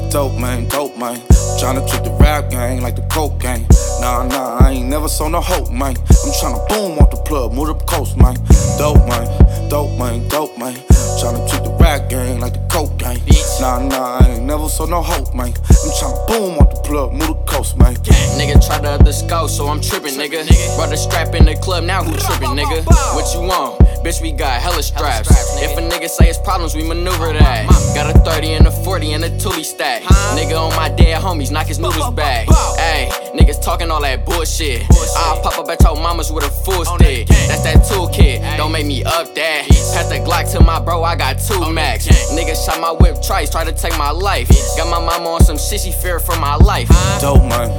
dope, man. Tryna treat the rap gang like the coke gang. Nah, I ain't never sold no hope, man. I'm tryna boom off the plug, move up the coast, man. Dope, man. Tryna treat the rap gang like the coke gang. Nah, I ain't never sold no hope, man. I'm tryna boom off the plug, move the coast, man. Nigga try the other scout, so I'm trippin', nigga. Brought the strap in the club, now who trippin', nigga? What you want? Bitch, we got hella straps. If a nigga say it's problems, we maneuver that. Got a 30 and a 40 and a Thule stack. Nigga on my dead homies, knock his noodles back. Ayy, niggas talking all that bullshit. I'll pop up at your mama's with a full stick. That's that toolkit, don't make me up that. Pass the Glock to my bro, I got 2 max. Nigga shot my whip twice, try to take my life. Got my mama on some shit, she fear for my life. Dope, man.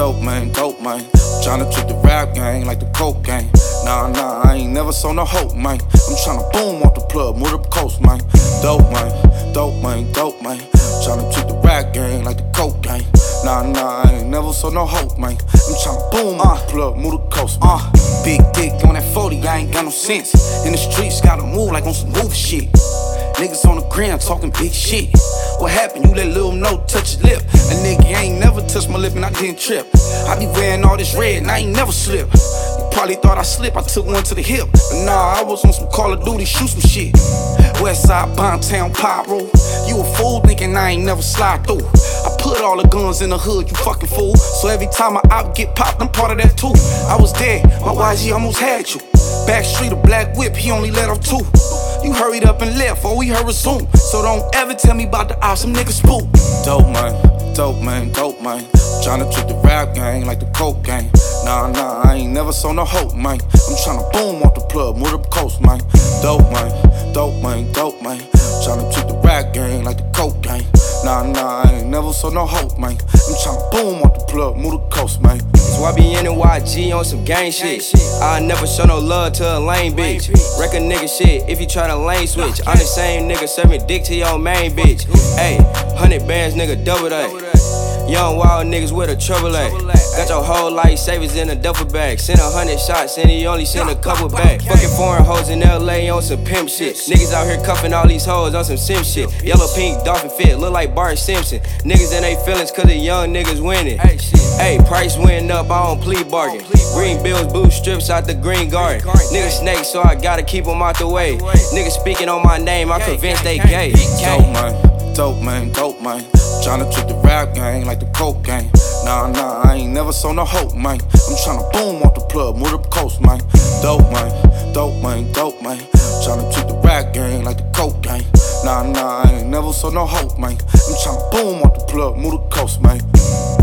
Tryna treat the rap gang like the coke gang. Nah, I ain't never sold no hope, man. I'm tryna boom off the plug, move up the coast, man. Dope, man. Tryna treat the rap gang like the coke gang. Nah, I ain't never sold no hope, man. I'm tryna boom off the plug, move the coast, man. Big dick on that 40, I ain't got no sense. In the streets, gotta move like on some movie shit. Niggas on the ground talking big shit. What happened? You let Lil Note touch your lip. A nigga ain't never touched my lip and I didn't trip. I be wearing all this red and I ain't never slip. You probably thought I slipped, I took one to the hip. But nah, I was on some Call of Duty, shoot some shit. Westside, Bontown, Pyro. You a fool thinking I ain't never slide through. I put all the guns in the hood, you fucking fool. So every time I out get popped, I'm part of that too. I was dead, my YG almost had you. Backstreet, a black whip, he only let off 2. You hurried up and left, or we heard resume. So don't ever tell me about the ops, some niggas spook. Dope, man. Tryna treat the rap gang like the coke gang. Nah, I ain't never sold no hope, man. I'm tryna boom off the plug, move up the coast, man. Dope, man. Tryna treat the rap gang like the coke gang. Nah, I ain't never sold no hope, man. I'm tryna boom off the plug, move the coast, man. So I be in the YG on some gang shit. I never show no love to a lame bitch. Wreck a nigga shit if you tryna lane switch. I'm the same nigga serving dick to your main bitch. Ayy, 100 bands, nigga, double that. Young wild niggas with a trouble at. Got your whole life savings in a duffel bag. Send 100 shots and he only send a couple back. Fucking foreign hoes in LA on some pimp shit. Niggas out here cuffing all these hoes on some sim shit. Yellow pink dolphin fit, look like Bart Simpson. Niggas in they feelings cause the young niggas winning. Ayy, price went up, I don't plea bargain. Green bills, boot strips out the green garden. Niggas snakes, so I gotta keep them out the way. Niggas speaking on my name, I'm convinced they gay. Dope, man. Tryna treat the rap gang like the coke gang. Nah, I ain't never sold no hope, man. I'm tryna boom off the plug, move up the coast, man. Dope, man. Tryna treat the rap gang like the coke gang. Nah, I ain't never sold no hope, man. I'm tryna boom off the plug, move the coast, man.